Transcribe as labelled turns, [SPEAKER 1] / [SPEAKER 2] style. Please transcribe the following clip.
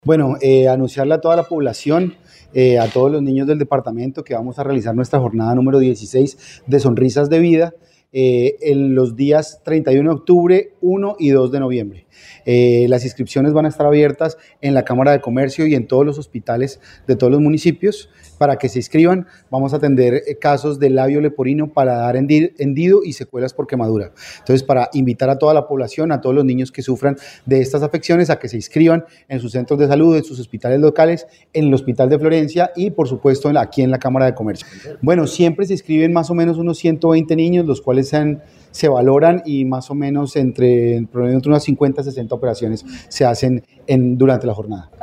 [SPEAKER 1] Bueno, anunciarle a toda la población, a todos los niños del departamento que vamos a realizar nuestra jornada número 16 de Sonrisas de Vida en los días 31 de octubre, 1 y 2 de noviembre. Las inscripciones van a estar abiertas en la Cámara de Comercio y en todos los hospitales de todos los municipios para que se inscriban. Vamos a atender casos de labio leporino para dar hendido y secuelas por quemadura. Entonces, para invitar a toda la población, a todos los niños que sufran de estas afecciones, a que se inscriban en sus centros de salud, en sus hospitales locales, en el Hospital de Florencia y, por supuesto, aquí en la Cámara de Comercio. Bueno, siempre se inscriben más o menos unos 120 niños, los cuales se valoran y más o menos entre unas 50 a 60 operaciones se hacen durante la jornada.